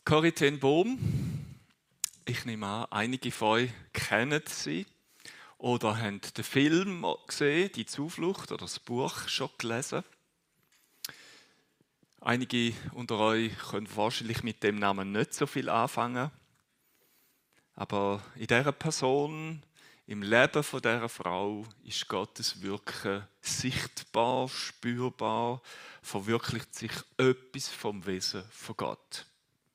Corrie ten Boom, ich nehme an, einige von euch kennen sie oder haben den Film gesehen, «Die Zuflucht», oder das Buch schon gelesen. Einige unter euch können wahrscheinlich mit dem Namen nicht so viel anfangen. Aber in dieser Person, im Leben von dieser Frau, ist Gottes Wirken sichtbar, spürbar, verwirklicht sich etwas vom Wesen von Gott.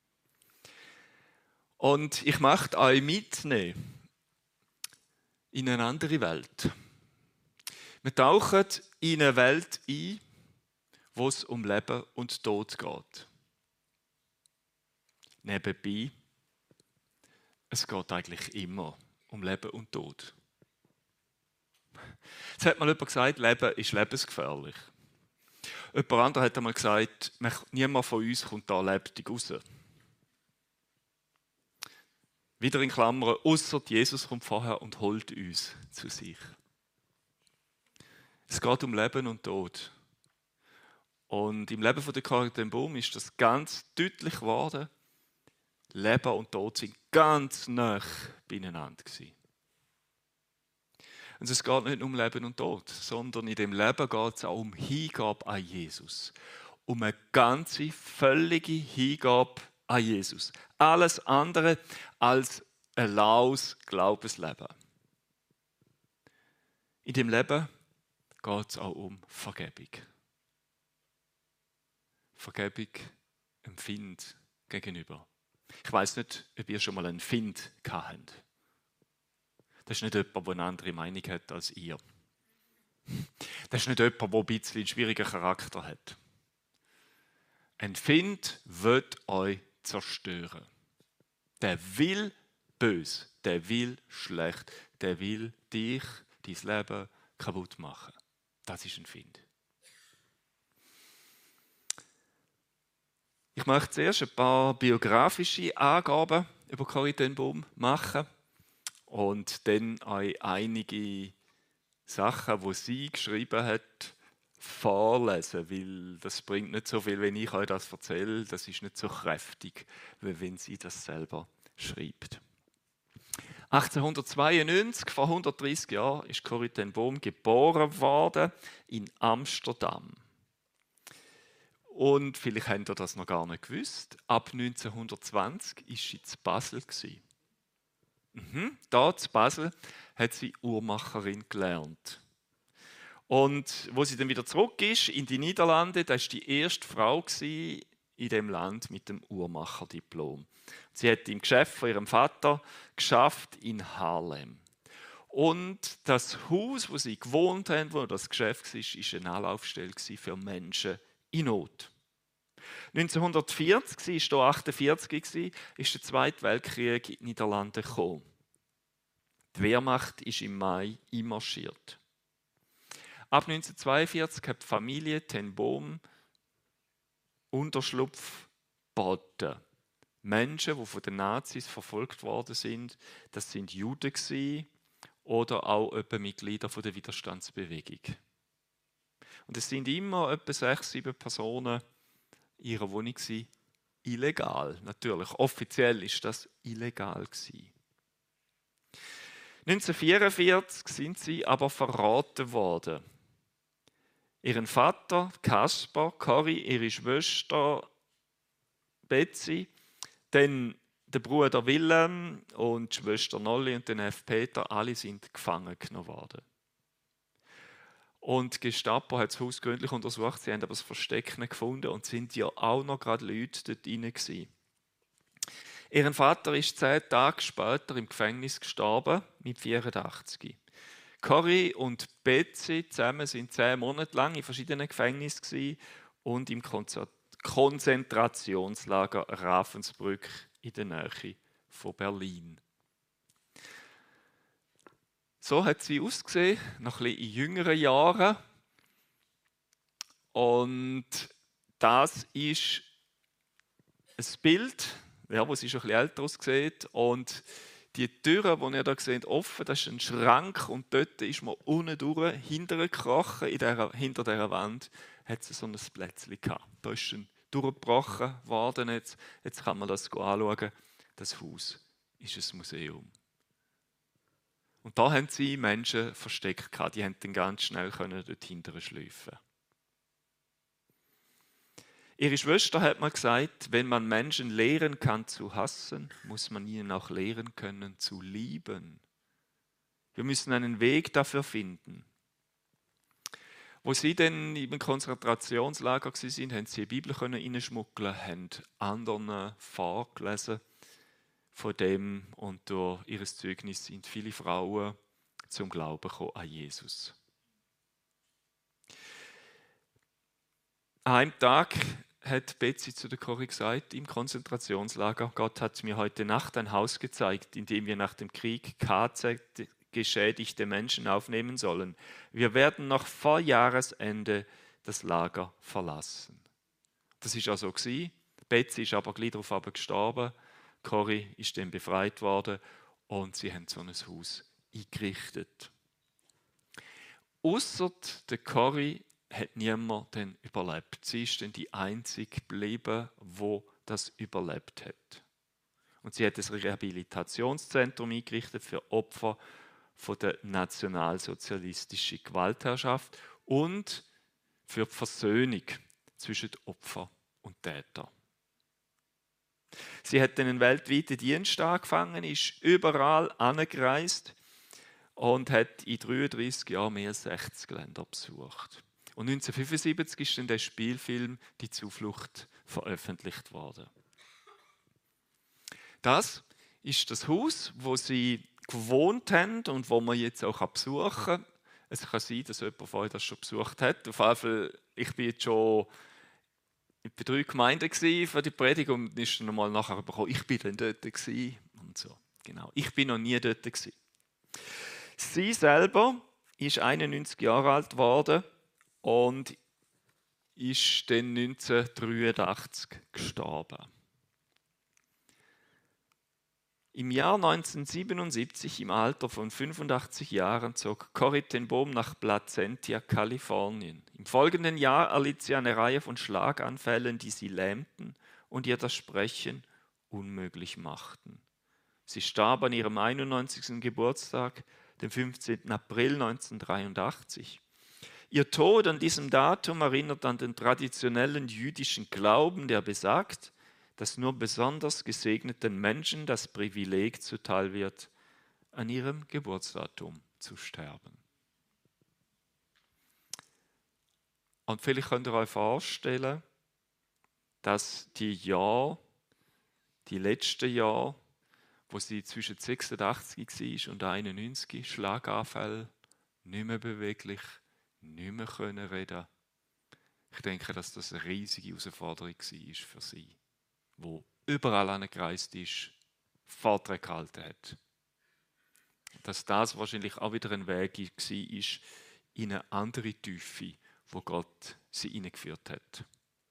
Und ich möchte euch mitnehmen in eine andere Welt. Wir tauchen in eine Welt ein, wo es um Leben und Tod geht. Nebenbei, es geht eigentlich immer um Leben und Tod. Jetzt hat mal jemand gesagt, Leben ist lebensgefährlich. Jemand anderes hat einmal gesagt, niemand von uns kommt da lebendig raus. Wieder in Klammern, ausser Jesus kommt vorher und holt uns zu sich. Es geht um Leben und Tod. Und im Leben von der Corrie ten Boom ist das ganz deutlich geworden. Leben und Tod sind ganz nah beieinander gewesen. Und es geht nicht nur um Leben und Tod, sondern in dem Leben geht es auch um Hingabe an Jesus. Um eine ganze, völlige Hingabe an Jesus. Alles andere als ein laues Glaubensleben. In dem Leben geht es auch um Vergebung. Vergebung einem Find gegenüber. Ich weiss nicht, ob ihr schon mal einen Find hattet. Das ist nicht jemand, der eine andere Meinung hat als ihr. Das ist nicht jemand, der ein bisschen einen schwierigen Charakter hat. Ein Find will euch zerstören. Der will böse, der will schlecht, der will dich, dein Leben kaputt machen. Das ist ein Find. Ich möchte zuerst ein paar biografische Angaben über Corrie ten Boom machen und dann euch einige Sachen, die sie geschrieben hat, vorlesen, weil das bringt nicht so viel, wenn ich euch das erzähle. Das ist nicht so kräftig, wie wenn sie das selber schreibt. 1892, vor 130 Jahren, ist Corrie ten Boom geboren worden in Amsterdam. Und vielleicht habt ihr das noch gar nicht gewusst. Ab 1920 war sie in Basel. Da in Basel hat sie Uhrmacherin gelernt. Und wo sie dann wieder zurück ist in die Niederlande, da war die erste Frau in dem Land mit dem Uhrmacherdiplom. Sie hat im Geschäft von ihrem Vater geschafft in Haarlem. Und das Haus, wo sie gewohnt haben, wo das Geschäft war, war eine Anlaufstelle für Menschen in Not. 1940, sie war hier 48, ist der Zweite Weltkrieg in die Niederlande gekommen. Die Wehrmacht ist im Mai einmarschiert. Ab 1942 hat die Familie ten Boom Unterschlupf geboten. Menschen, die von den Nazis verfolgt worden sind, das sind Juden gewesen, oder auch Mitglieder der Widerstandsbewegung. Und es sind immer etwa 6-7 Personen in ihrer Wohnung gewesen, illegal. Natürlich, offiziell ist das illegal gewesen. 1944 sind sie aber verraten worden. Ihren Vater Kaspar, Corrie, ihre Schwester Betsy, dann der Bruder Willem und die Schwester Nolli und der Neffe Peter, alle sind gefangen genommen worden. Und die Gestapo hat das Haus gründlich untersucht, sie haben aber das Versteck nicht gefunden und sind ja auch noch gerade Leute dort drin gewesen. Ihr Vater ist 10 Tage später im Gefängnis gestorben, mit 84. Corrie und Betsy zusammen sind 10 Monate lang in verschiedenen Gefängnissen gewesen und im Konzentrationslager Ravensbrück in der Nähe von Berlin. So hat sie ausgesehen, noch ein bisschen in jüngeren Jahren. Und das ist ein Bild, wo sie schon ein bisschen älter aussieht. Und die Türen, die ihr hier seht, offen, das ist ein Schrank. Und dort ist man unten durch, hinterher gekrochen. Hinter dieser Wand hat sie so ein Plätzchen gehabt. Da war ein durchgebrochen worden. Jetzt kann man das anschauen. Das Haus ist ein Museum. Und da haben sie Menschen versteckt gehabt. Die haben dann ganz schnell dort hinterher schleifen. Ihre Schwester hat mal gesagt, wenn man Menschen lehren kann zu hassen, muss man ihnen auch lehren können zu lieben. Wir müssen einen Weg dafür finden. Wo sie dann im Konzentrationslager waren, haben sie die Bibel reinschmuggeln, haben anderen vorgelesen von dem und durch ihr Zeugnis sind viele Frauen zum Glauben gekommen an Jesus. An einem Tag hat Betsy zu der Corrie gesagt, im Konzentrationslager, Gott hat mir heute Nacht ein Haus gezeigt, in dem wir nach dem Krieg KZ-geschädigte Menschen aufnehmen sollen. Wir werden noch vor Jahresende das Lager verlassen. Das war also so. Betsy ist aber gleich darauf gestorben. Corrie ist dann befreit worden und sie haben so ein Haus eingerichtet. Ausser der Corrie hat niemand dann überlebt. Sie ist dann die Einzige geblieben, die das überlebt hat. Und sie hat ein Rehabilitationszentrum eingerichtet für Opfer von der nationalsozialistischen Gewaltherrschaft und für die Versöhnung zwischen Opfer und Täter. Sie hat dann einen weltweiten Dienst angefangen, ist überall angereist und hat in 33 Jahren mehr als 60 Länder besucht. Und 1975 ist dann der Spielfilm «Die Zuflucht» veröffentlicht worden. Das ist das Haus, wo sie gewohnt haben und wo man jetzt auch besuchen kann. Es kann sein, dass jemand von euch das schon besucht hat. Auf jeden Fall, ich bin jetzt schon bei 3 Gemeinden für die Predigt und ist dann nochmal nachher bekommen, ich bin dann dort gewesen und so. Genau, ich bin noch nie dort gewesen. Sie selber ist 91 Jahre alt geworden und ist dann 1983 gestorben. Im Jahr 1977, im Alter von 85 Jahren, zog Corrie ten Boom nach Placentia, Kalifornien. Im folgenden Jahr erlitt sie eine Reihe von Schlaganfällen, die sie lähmten und ihr das Sprechen unmöglich machten. Sie starb an ihrem 91. Geburtstag, dem 15. April 1983. Ihr Tod an diesem Datum erinnert an den traditionellen jüdischen Glauben, der besagt, dass nur besonders gesegneten Menschen das Privileg zuteil wird, an ihrem Geburtsdatum zu sterben. Und vielleicht könnt ihr euch vorstellen, dass die letzten Jahre, wo sie zwischen 86 war und 91, Schlaganfall, nicht mehr beweglich, nicht mehr reden. Ich denke, dass das eine riesige Herausforderung war für sie, wo überall angereist ist, Vorträge gehalten hat. Dass das wahrscheinlich auch wieder ein Weg war in eine andere Tiefe, wo Gott sie hineingeführt hat.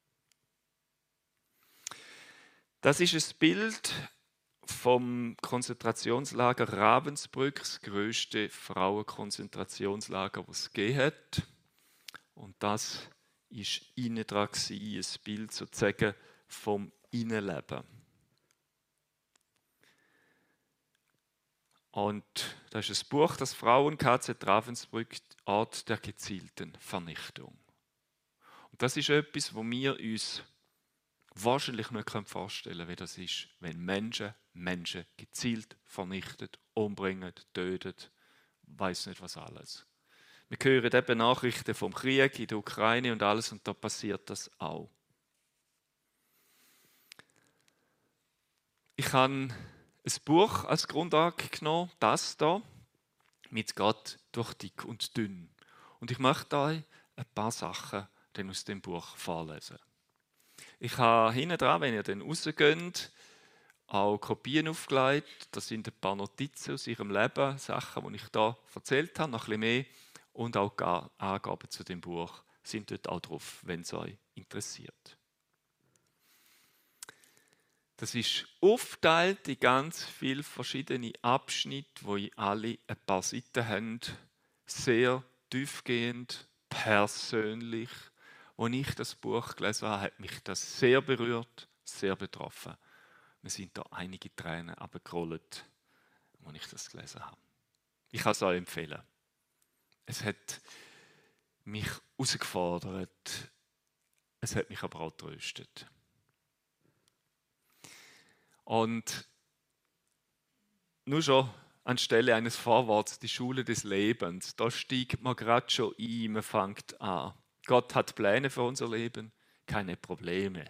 Das ist ein Bild vom Konzentrationslager Ravensbrück, das grösste Frauenkonzentrationslager, das es gegeben hat. Und das war innen dran, ein Bild sozusagen vom Innenleben. Und das ist ein Buch, das Frauen-KZ Ravensbrück, Ort der gezielten Vernichtung. Und das ist etwas, wo wir uns wahrscheinlich nicht vorstellen können, wie das ist, wenn Menschen gezielt vernichtet, umbringen, töten, weiß nicht was alles. Wir hören eben Nachrichten vom Krieg in der Ukraine und alles, und da passiert das auch. Ich habe ein Buch als Grundlage genommen, das hier, mit Gott durch dick und dünn. Und ich möchte euch ein paar Sachen aus dem Buch vorlesen. Ich habe hinten dran, wenn ihr dann rausgeht, auch Kopien aufgelegt. Das sind ein paar Notizen aus ihrem Leben, Sachen, die ich da erzählt habe, noch ein bisschen mehr. Und auch Angaben zu dem Buch sind dort auch drauf, wenn es euch interessiert. Das ist aufgeteilt in ganz viele verschiedene Abschnitte, die alle ein paar Seiten haben, sehr tiefgehend, persönlich, Als ich das Buch gelesen habe, hat mich das sehr berührt, sehr betroffen. Mir sind da einige Tränen runtergerollt, als ich das gelesen habe. Ich kann es euch empfehlen. Es hat mich herausgefordert, es hat mich aber auch getröstet. Und nur schon anstelle eines Vorworts, die Schule des Lebens, da steigt man gerade schon ein, man fängt an. Gott hat Pläne für unser Leben, keine Probleme.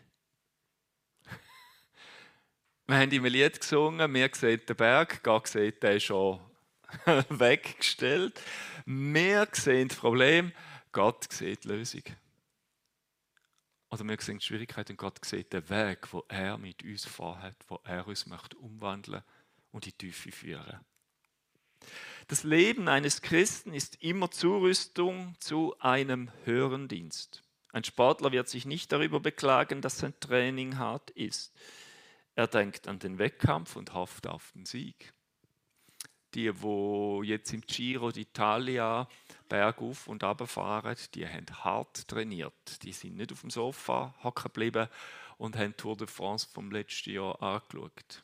Wir haben im Lied gesungen, wir sehen den Berg, Gott sieht den schon weggestellt. Wir sehen das Problem, Gott sieht die Lösung. Oder wir sehen die Schwierigkeit und Gott sieht den Weg, wo er mit uns vorhat, wo er uns möchte umwandeln und in die Tiefe führen. Das Leben eines Christen ist immer Zurüstung zu einem höheren Dienst. Ein Sportler wird sich nicht darüber beklagen, dass sein Training hart ist. Er denkt an den Wettkampf und hofft auf den Sieg. Die jetzt im Giro d'Italia bergauf und runter fahren, die haben hart trainiert. Die sind nicht auf dem Sofa hocken geblieben und haben Tour de France vom letzten Jahr angeschaut.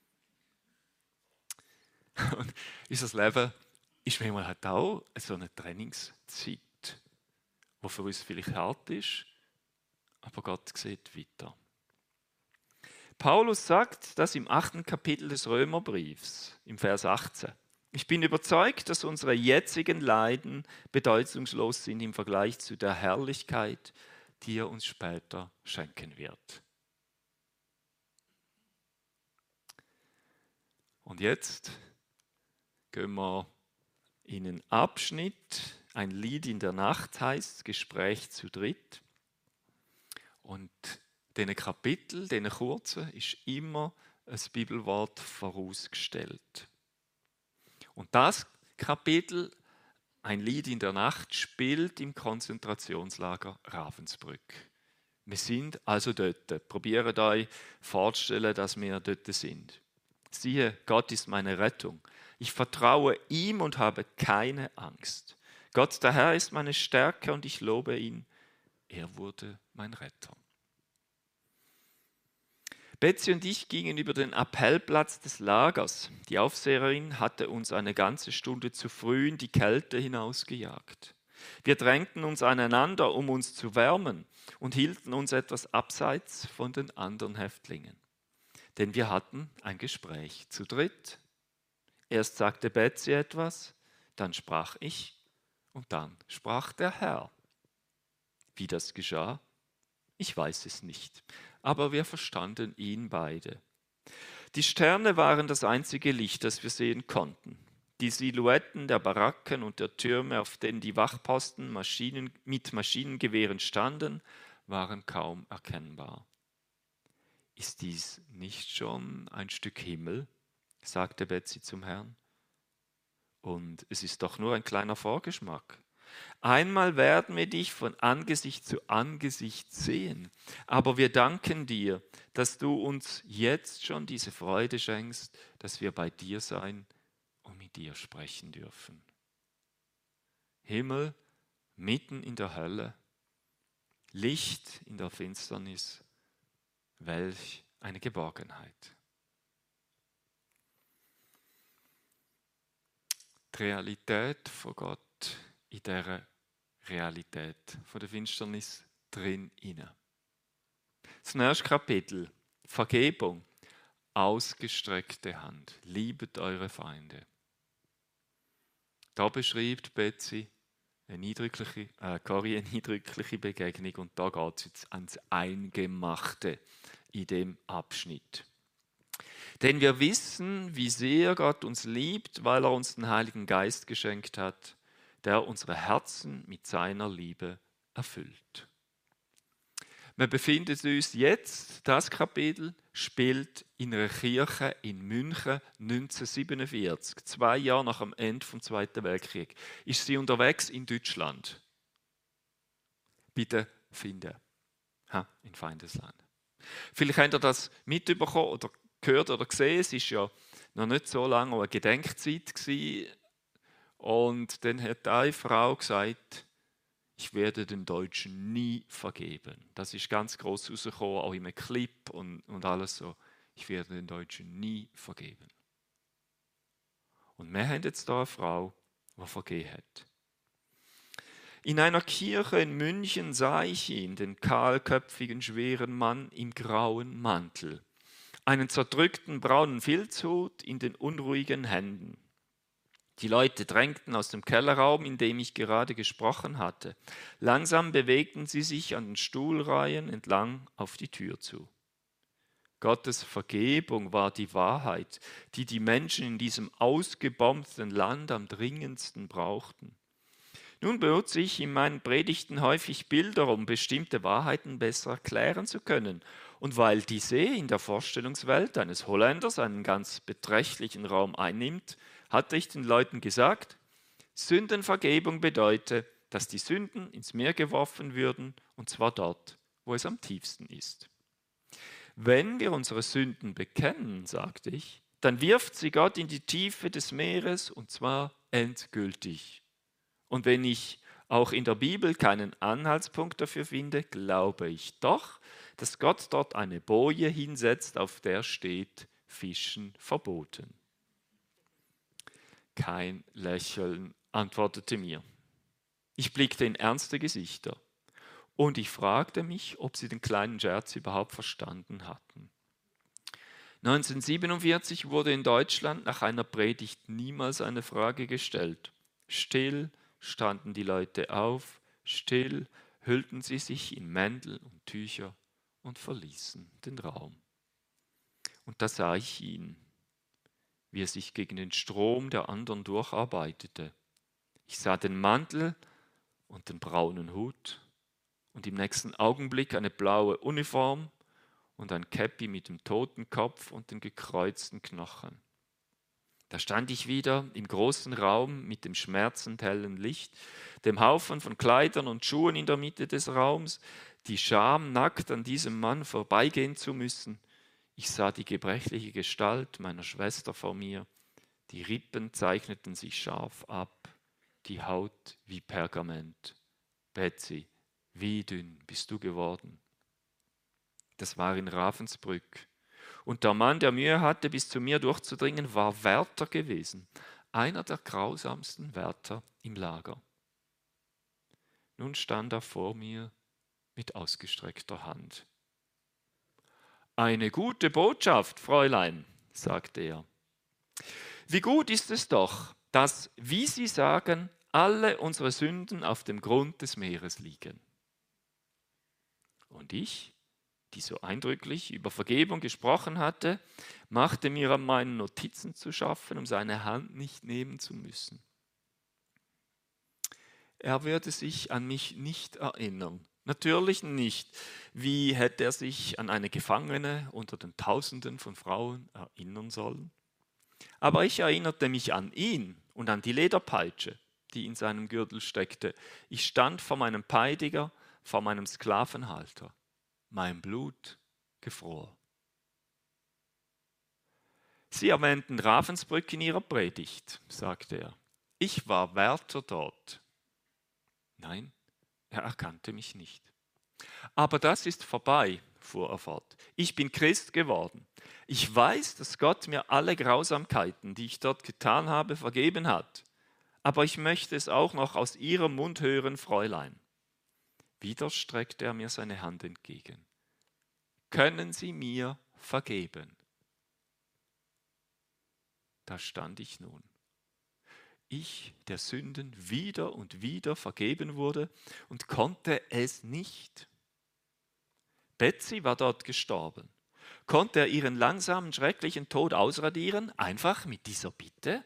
Und unser Leben ist manchmal halt auch so eine Trainingszeit, die für uns vielleicht hart ist, aber Gott sieht weiter. Paulus sagt das im 8. Kapitel des Römerbriefs, im Vers 18. Ich bin überzeugt, dass unsere jetzigen Leiden bedeutungslos sind im Vergleich zu der Herrlichkeit, die er uns später schenken wird. Und jetzt gehen wir in einen Abschnitt. Ein Lied in der Nacht heißt Gespräch zu dritt. Und diesen Kapitel, diesen kurzen, ist immer ein Bibelwort vorausgestellt. Und das Kapitel, ein Lied in der Nacht, spielt im Konzentrationslager Ravensbrück. Wir sind also dort. Probiert euch vorzustellen, dass wir dort sind. Siehe, Gott ist meine Rettung. Ich vertraue ihm und habe keine Angst. Gott, der Herr, ist meine Stärke und ich lobe ihn. Er wurde mein Retter. Betsy und ich gingen über den Appellplatz des Lagers. Die Aufseherin hatte uns eine ganze Stunde zu früh in die Kälte hinausgejagt. Wir drängten uns aneinander, um uns zu wärmen, und hielten uns etwas abseits von den anderen Häftlingen. Denn wir hatten ein Gespräch zu dritt. Erst sagte Betsy etwas, dann sprach ich und dann sprach der Herr. Wie das geschah? Ich weiß es nicht, aber wir verstanden ihn beide. Die Sterne waren das einzige Licht, das wir sehen konnten. Die Silhouetten der Baracken und der Türme, auf denen die Wachposten mit Maschinengewehren standen, waren kaum erkennbar. Ist dies nicht schon ein Stück Himmel? Sagte Betsy zum Herrn. Und es ist doch nur ein kleiner Vorgeschmack. Einmal werden wir dich von Angesicht zu Angesicht sehen, aber wir danken dir, dass du uns jetzt schon diese Freude schenkst, dass wir bei dir sein und mit dir sprechen dürfen. Himmel mitten in der Hölle, Licht in der Finsternis, welch eine Geborgenheit. Die Realität von Gott in dieser Realität von der Finsternis drin inne. Das nächste Kapitel, Vergebung, ausgestreckte Hand, liebet eure Feinde. Da beschreibt Betsy eine eindrückliche Begegnung und da geht es jetzt ans Eingemachte in dem Abschnitt. Denn wir wissen, wie sehr Gott uns liebt, weil er uns den Heiligen Geist geschenkt hat, der unsere Herzen mit seiner Liebe erfüllt. Wir befinden uns jetzt, das Kapitel spielt in einer Kirche in München 1947, 2 Jahre nach dem Ende des Zweiten Weltkriegs. Ist sie unterwegs in Deutschland? Bitte finden. In Feindesland. Vielleicht habt ihr das mitbekommen oder gehört oder gesehen. Es war ja noch nicht so lange eine Gedenkzeit gewesen. Und dann hat eine Frau gesagt, ich werde den Deutschen nie vergeben. Das ist ganz groß rausgekommen, auch im Clip und alles so. Ich werde den Deutschen nie vergeben. Und wir haben jetzt hier eine Frau, die vergeben hat. In einer Kirche in München sah ich ihn, den kahlköpfigen, schweren Mann im grauen Mantel, einen zerdrückten braunen Filzhut in den unruhigen Händen. Die Leute drängten aus dem Kellerraum, in dem ich gerade gesprochen hatte. Langsam bewegten sie sich an den Stuhlreihen entlang auf die Tür zu. Gottes Vergebung war die Wahrheit, die die Menschen in diesem ausgebombten Land am dringendsten brauchten. Nun benutze ich in meinen Predigten häufig Bilder, um bestimmte Wahrheiten besser erklären zu können. Und weil die See in der Vorstellungswelt eines Holländers einen ganz beträchtlichen Raum einnimmt, hatte ich den Leuten gesagt, Sündenvergebung bedeutet, dass die Sünden ins Meer geworfen würden, und zwar dort, wo es am tiefsten ist. Wenn wir unsere Sünden bekennen, sagte ich, dann wirft sie Gott in die Tiefe des Meeres, und zwar endgültig. Und wenn ich auch in der Bibel keinen Anhaltspunkt dafür finde, glaube ich doch, dass Gott dort eine Boje hinsetzt, auf der steht, Fischen verboten. Kein Lächeln antwortete mir. Ich blickte in ernste Gesichter und ich fragte mich, ob sie den kleinen Scherz überhaupt verstanden hatten. 1947 wurde in Deutschland nach einer Predigt niemals eine Frage gestellt. Still standen die Leute auf, still hüllten sie sich in Mäntel und Tücher und verließen den Raum. Und da sah ich ihn, wie er sich gegen den Strom der anderen durcharbeitete. Ich sah den Mantel und den braunen Hut und im nächsten Augenblick eine blaue Uniform und ein Käppi mit dem Totenkopf und den gekreuzten Knochen. Da stand ich wieder im großen Raum mit dem schmerzend hellen Licht, dem Haufen von Kleidern und Schuhen in der Mitte des Raums, die Scham, nackt an diesem Mann vorbeigehen zu müssen. Ich sah die gebrechliche Gestalt meiner Schwester vor mir, die Rippen zeichneten sich scharf ab, die Haut wie Pergament. Betsy, wie dünn bist du geworden? Das war in Ravensbrück. Und der Mann, der Mühe hatte, bis zu mir durchzudringen, war Wärter gewesen, einer der grausamsten Wärter im Lager. Nun stand er vor mir mit ausgestreckter Hand. Eine gute Botschaft, Fräulein, sagte er. Wie gut ist es doch, dass, wie Sie sagen, alle unsere Sünden auf dem Grund des Meeres liegen. Und ich, die so eindrücklich über Vergebung gesprochen hatte, machte mir an meinen Notizen zu schaffen, um seine Hand nicht nehmen zu müssen. Er würde sich an mich nicht erinnern. Natürlich nicht. Wie hätte er sich an eine Gefangene unter den Tausenden von Frauen erinnern sollen? Aber ich erinnerte mich an ihn und an die Lederpeitsche, die in seinem Gürtel steckte. Ich stand vor meinem Peiniger, vor meinem Sklavenhalter. Mein Blut gefror. Sie erwähnten Ravensbrück in Ihrer Predigt, sagte er. Ich war Wärter dort. Nein, er erkannte mich nicht. Aber das ist vorbei, fuhr er fort. Ich bin Christ geworden. Ich weiß, dass Gott mir alle Grausamkeiten, die ich dort getan habe, vergeben hat. Aber ich möchte es auch noch aus Ihrem Mund hören, Fräulein. Wieder streckte er mir seine Hand entgegen. Können Sie mir vergeben? Da stand ich nun. Ich, der Sünden wieder und wieder vergeben wurde und konnte es nicht. Betsy war dort gestorben. Konnte er ihren langsamen, schrecklichen Tod ausradieren, einfach mit dieser Bitte?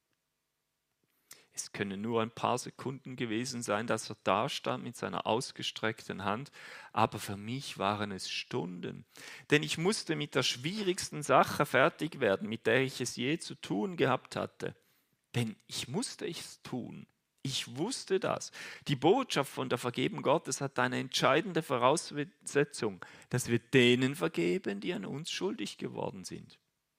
Es können nur ein paar Sekunden gewesen sein, dass er da stand mit seiner ausgestreckten Hand, aber für mich waren es Stunden, denn ich musste mit der schwierigsten Sache fertig werden, mit der ich es je zu tun gehabt hatte. Denn ich musste es tun. Ich wusste das. Die Botschaft von der Vergebung Gottes hat eine entscheidende Voraussetzung, dass wir denen vergeben, die an uns schuldig geworden sind.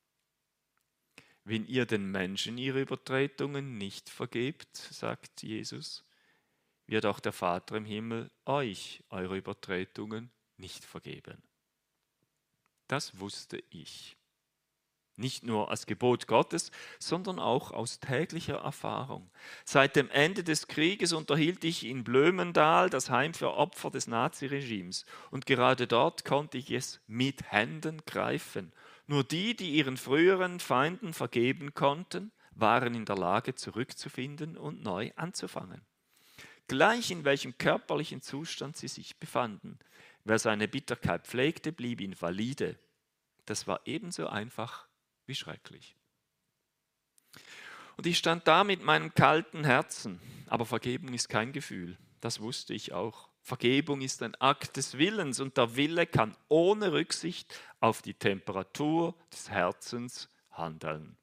Wenn ihr den Menschen ihre Übertretungen nicht vergebt, sagt Jesus, wird auch der Vater im Himmel euch eure Übertretungen nicht vergeben. Das wusste ich. Nicht nur als Gebot Gottes, sondern auch aus täglicher Erfahrung. Seit dem Ende des Krieges unterhielt ich in Blömendal das Heim für Opfer des Naziregimes. Und gerade dort konnte ich es mit Händen greifen. Nur die, die ihren früheren Feinden vergeben konnten, waren in der Lage, zurückzufinden und neu anzufangen. Gleich in welchem körperlichen Zustand sie sich befanden. Wer seine Bitterkeit pflegte, blieb invalide. Das war ebenso einfach wie schrecklich. Und ich stand da mit meinem kalten Herzen. Aber Vergebung ist kein Gefühl. Das wusste ich auch. Vergebung ist ein Akt des Willens und der Wille kann ohne Rücksicht auf die Temperatur des Herzens handeln.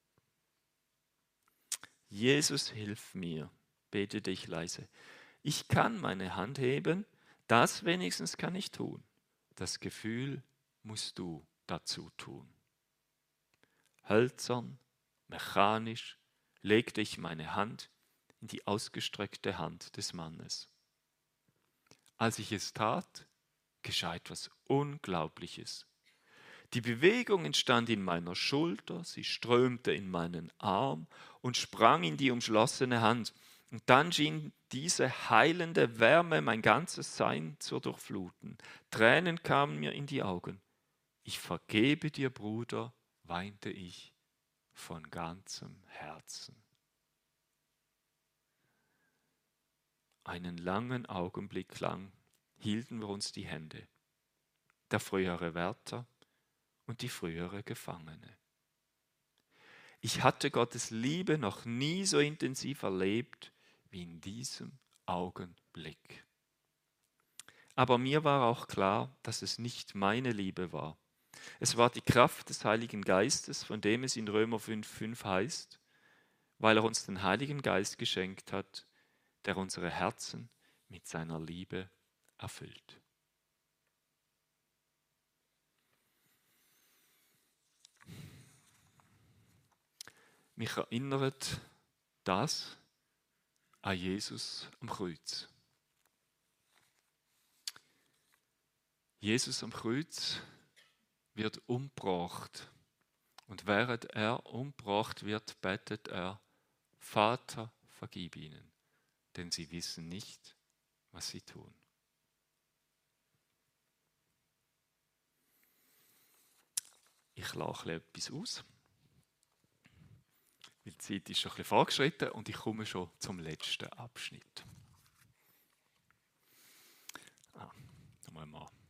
Jesus, hilf mir, betete ich leise. Ich kann meine Hand heben, das wenigstens kann ich tun. Das Gefühl musst du dazu tun. Hölzern, mechanisch legte ich meine Hand in die ausgestreckte Hand des Mannes. Als ich es tat, geschah etwas Unglaubliches. Die Bewegung entstand in meiner Schulter, sie strömte in meinen Arm und sprang in die umschlossene Hand. Und dann schien diese heilende Wärme mein ganzes Sein zu durchfluten. Tränen kamen mir in die Augen. Ich vergebe dir, Bruder, weinte ich von ganzem Herzen. Einen langen Augenblick lang hielten wir uns die Hände. Der frühere Wärter und die frühere Gefangene. Ich hatte Gottes Liebe noch nie so intensiv erlebt wie in diesem Augenblick. Aber mir war auch klar, dass es nicht meine Liebe war. Es war die Kraft des Heiligen Geistes, von dem es in Römer 5,5 heißt, weil er uns den Heiligen Geist geschenkt hat, der unsere Herzen mit seiner Liebe erfüllt. Mich erinnert das an Jesus am Kreuz. Jesus am Kreuz wird umgebracht. Und während er umgebracht wird, betet er, Vater, vergib ihnen, denn sie wissen nicht, was sie tun. Ich lache etwas aus, weil die Zeit ist schon ein bisschen fortgeschritten und ich komme schon zum letzten Abschnitt. Nochmal.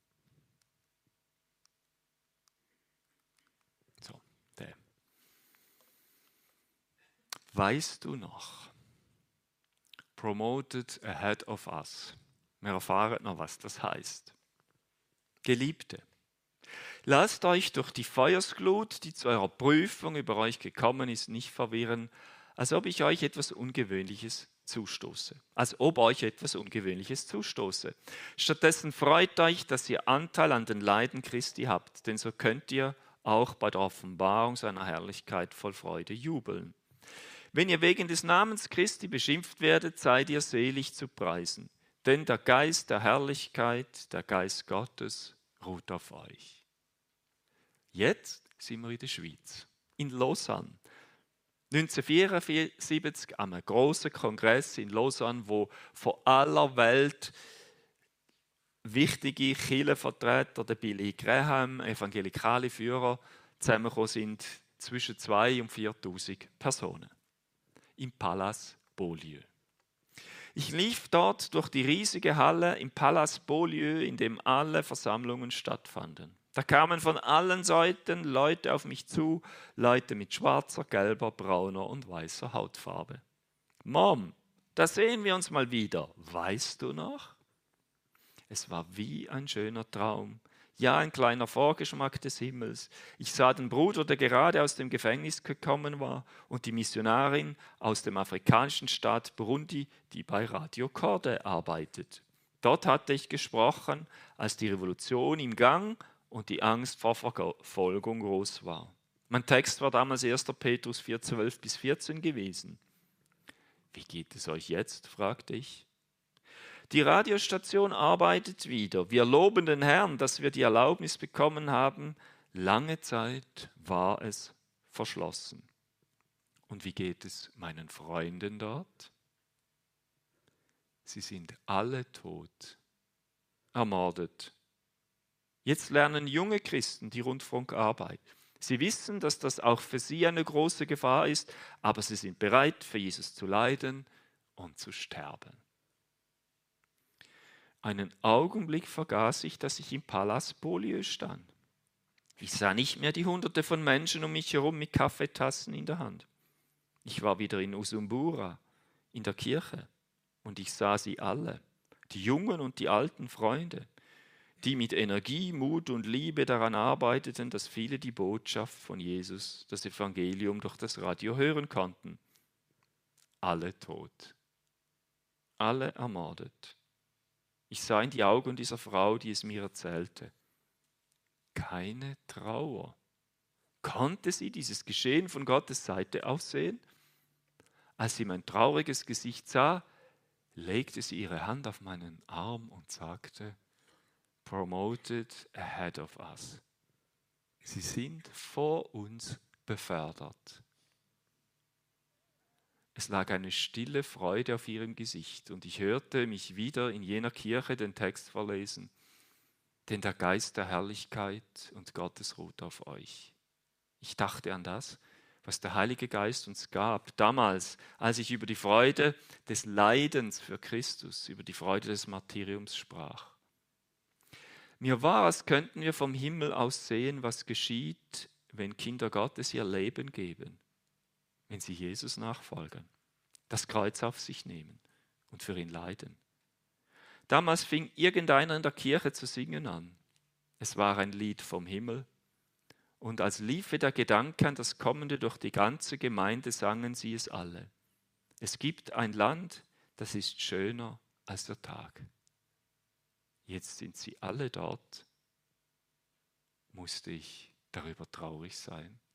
So, der. Weißt du noch? Promoted ahead of us. Wir erfahren noch, was das heißt. Geliebte, lasst euch durch die Feuersglut, die zu eurer Prüfung über euch gekommen ist, nicht verwirren, als ob euch etwas Ungewöhnliches zustoße. Stattdessen freut euch, dass ihr Anteil an den Leiden Christi habt, denn so könnt ihr auch bei der Offenbarung seiner Herrlichkeit voll Freude jubeln. Wenn ihr wegen des Namens Christi beschimpft werdet, seid ihr selig zu preisen, denn der Geist der Herrlichkeit, der Geist Gottes, ruht auf euch. Jetzt sind wir in der Schweiz, in Lausanne. 1974 an einem grossen Kongress in Lausanne, wo von aller Welt wichtige Kirchenvertreter, der Billy Graham, evangelikale Führer, zusammengekommen sind, zwischen 2.000 und 4.000 Personen. Im Palais Beaulieu. Ich lief dort durch die riesige Halle im Palais Beaulieu, in dem alle Versammlungen stattfanden. Da kamen von allen Seiten Leute auf mich zu, Leute mit schwarzer, gelber, brauner und weißer Hautfarbe. Mom, da sehen wir uns mal wieder. Weißt du noch? Es war wie ein schöner Traum. Ja, ein kleiner Vorgeschmack des Himmels. Ich sah den Bruder, der gerade aus dem Gefängnis gekommen war, und die Missionarin aus dem afrikanischen Staat Burundi, die bei Radio Korde arbeitet. Dort hatte ich gesprochen, als die Revolution im Gang und die Angst vor Verfolgung groß war. Mein Text war damals 1. Petrus 4,12-14 gewesen. Wie geht es euch jetzt? Fragte ich. Die Radiostation arbeitet wieder. Wir loben den Herrn, dass wir die Erlaubnis bekommen haben. Lange Zeit war es verschlossen. Und wie geht es meinen Freunden dort? Sie sind alle tot, ermordet. Jetzt lernen junge Christen die Rundfunkarbeit. Sie wissen, dass das auch für sie eine große Gefahr ist, aber sie sind bereit, für Jesus zu leiden und zu sterben. Einen Augenblick vergaß ich, dass ich im Palast Beaulieu stand. Ich sah nicht mehr die Hunderte von Menschen um mich herum mit Kaffeetassen in der Hand. Ich war wieder in Usumbura, in der Kirche, und ich sah sie alle, die jungen und die alten Freunde, die mit Energie, Mut und Liebe daran arbeiteten, dass viele die Botschaft von Jesus, das Evangelium durch das Radio hören konnten. Alle tot, alle ermordet. Ich sah in die Augen dieser Frau, die es mir erzählte. Keine Trauer. Konnte sie dieses Geschehen von Gottes Seite aus sehen? Als sie mein trauriges Gesicht sah, legte sie ihre Hand auf meinen Arm und sagte, Promoted ahead of us. Sie sind vor uns befördert. Es lag eine stille Freude auf ihrem Gesicht und ich hörte mich wieder in jener Kirche den Text verlesen. Denn der Geist der Herrlichkeit und Gottes ruht auf euch. Ich dachte an das, was der Heilige Geist uns gab, damals, als ich über die Freude des Leidens für Christus, über die Freude des Martyriums sprach. Mir war, als könnten wir vom Himmel aus sehen, was geschieht, wenn Kinder Gottes ihr Leben geben, wenn sie Jesus nachfolgen, das Kreuz auf sich nehmen und für ihn leiden. Damals fing irgendeiner in der Kirche zu singen an. Es war ein Lied vom Himmel. Und als liefe der Gedanke an das Kommende durch die ganze Gemeinde, sangen sie es alle. Es gibt ein Land, das ist schöner als der Tag. Jetzt sind sie alle dort. Musste ich darüber traurig sein?